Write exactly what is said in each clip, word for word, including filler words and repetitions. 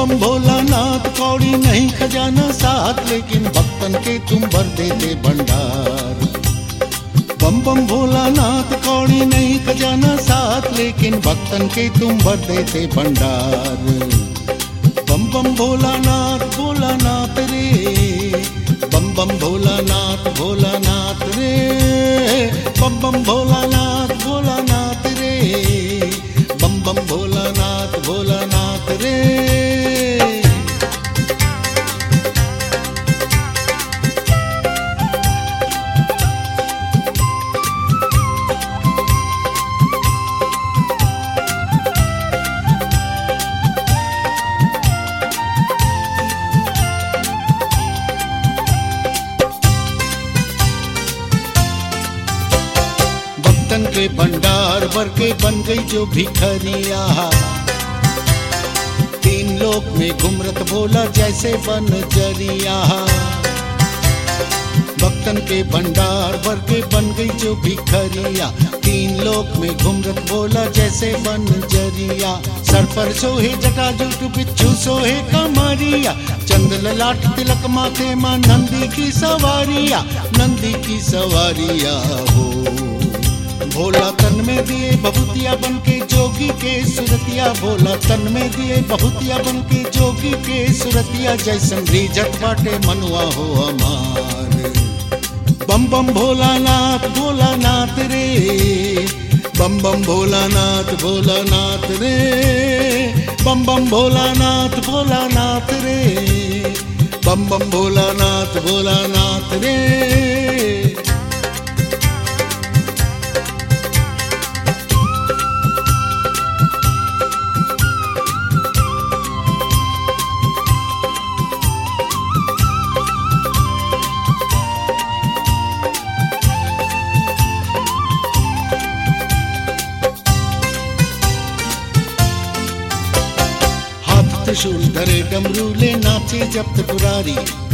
बम भोलानाथ कौड़ी नहीं खजाना साथ, लेकिन भक्तन के तुम भर देते भंडार। बम बम भोलानाथ कौड़ी नहीं खजाना साथ, लेकिन भक्तन के तुम भर देते भंडार। बम बम भोलानाथ भोलानाथ रे, बम बम भोलानाथ भोलानाथ रे, बम बम भोलानाथ भोलानाथ रे, बम बम भोलानाथ भोलानाथ रे। भक्तन के भंडार भर के बन गई जो भिखरिया, तीन लोक में घुमरत भोला जैसे बन जरिया। भक्तन के भंडार भर के बन गई जो भिखरिया, तीन लोक में घुमरत भोला जैसे बन जरिया। सर पर सोहे जटा जुट बिच्छू सोहे कमरिया, चंद ललाट तिलक माथे मां नंदी की सवारिया, नंदी की सवारिया हो। भोला तन में दिए बहुतिया बन के जोगी के सुरतिया, भोला तन में दिए बहुतिया बन के जोगी के सुरतिया, जैसन रीझत बाटे मनुआ हो हमार। बम बम भोलानाथ भोलानाथ रे, बम बम भोलानाथ भोलानाथ रे, बम बम भोलानाथ भोलानाथ रे, बम बम भोलानाथ भोलानाथ रे। त्रिशूल धरे डमरू ले नाचे जब त्रिपुरारी,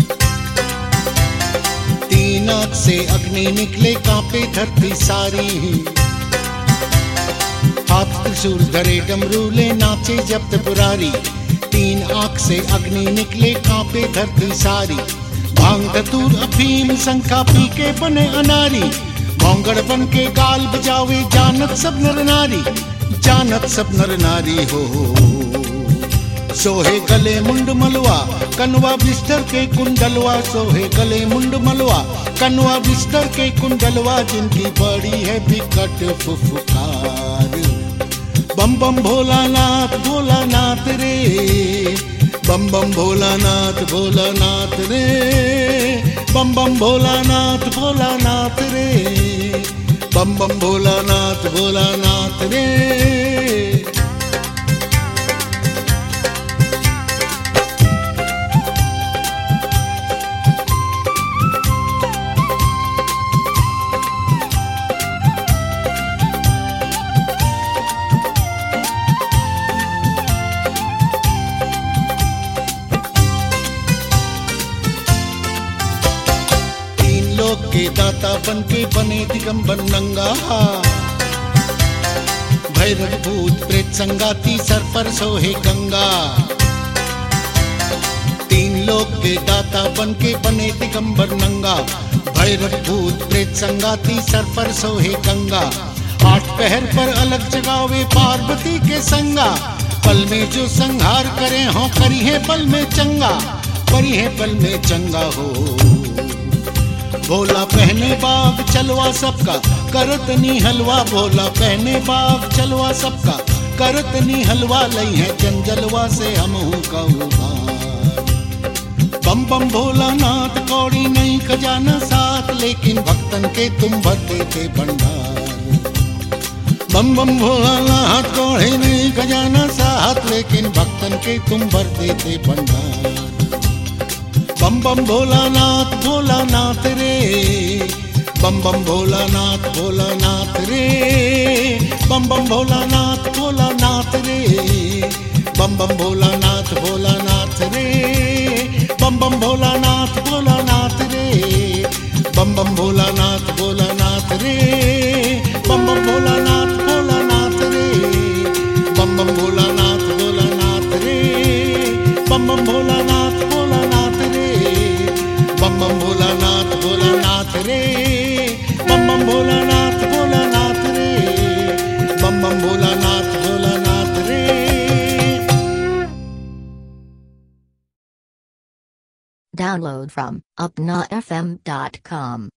तीन आंख से अग्नि निकले कांपे धरती सारी। हाथ त्रिशूल धरे डमरू ले नाचे जब त्रिपुरारी, तीन आंख से अग्नि निकले कांपे धरती सारी। भांग धतूर अफीम शंखा पी के बने अनारी, भौंगड़ बन के गाल बजावे जानत सब नर नारी, जानत सब नर नारी हो। सोहे गले मुंड मलवा कनवा बिस्तर के कुंडलवा, सोहे गले मुंड मलवा कनवा बिस्तर के कुंडलवा, जिनकी बड़ी है विकट फुफकार। बम बम भोलानाथ भोलानाथ रे, बम बम भोलानाथ भोलानाथ रे, बम बम भोलानाथ भोलानाथ रे, बम बम भोलानाथ भोलानाथ रे। के दाता बन के बने दिगंबर नंगा, भैरव भूत प्रेत संगाती सर पर सोहे गंगा। तीन लोक के दाता बन के बने दिगंबर नंगा, भैरव भूत प्रेत संगाती सर पर सोहे गंगा। आठ पहर पर अलग जगावे पार्वती के संगा, पल में जो संहार करे हो करी है पल में चंगा, करी है पल में चंगा हो। भोला पहने बाग चलवा सबका करत नी हलवा, भोला पहने बाग चलवा सबका करत नी हलवा, लई है जंजलवा से हम कहू भार। बम बम भोलानाथ कौड़ी नहीं खजाना साथ, लेकिन भक्तन के तुम भर देते भंडार। बम बम भोलानाथ कौड़ी नहीं खजाना साथ, लेकिन भक्तन के तुम भर देते भंडार। बम बम भोलानाथ भोलानाथ रे, बम बम भोलानाथ भोलानाथ रे, बम बम भोलानाथ भोलानाथ रे, बम बम भोलानाथ भोलानाथ रे, बम बम भोलानाथ भोलानाथ रे, बम बम भोलानाथ भोलानाथ रे, बम बम भोलानाथ भोलानाथ रे, बम बम भोलानाथ भोलानाथ रे, बम बम भोलानाथ भोलानाथ रे, बम बम भोलानाथ भोलानाथ रे। Download from upna f m dot com.